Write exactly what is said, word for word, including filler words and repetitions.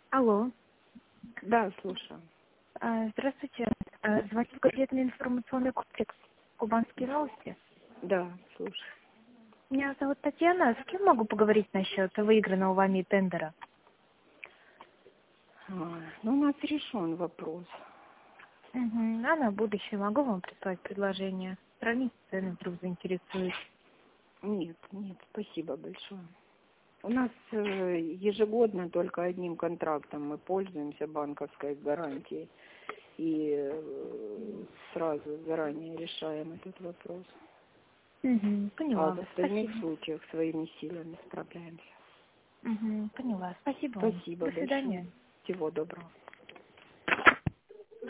Алло. Да, слушаю. А, Здравствуйте. А, Звоню в газетный информационный комплекс «Кубанские новости». Да, слушаю. Меня зовут Татьяна. С кем могу поговорить насчет выигранного вами тендера? А, ну, у нас решен вопрос. Угу. А на будущее могу вам прислать предложение? Сравнить цены, вдруг заинтересует. Нет, нет, спасибо большое. У нас э, ежегодно только одним контрактом мы пользуемся банковской гарантией. И э, сразу заранее решаем этот вопрос. Угу. А Поняла в вас. остальных Спасибо. случаях своими силами справляемся. Угу. Поняла. Спасибо вам. Спасибо До большое. свидания. Всего доброго.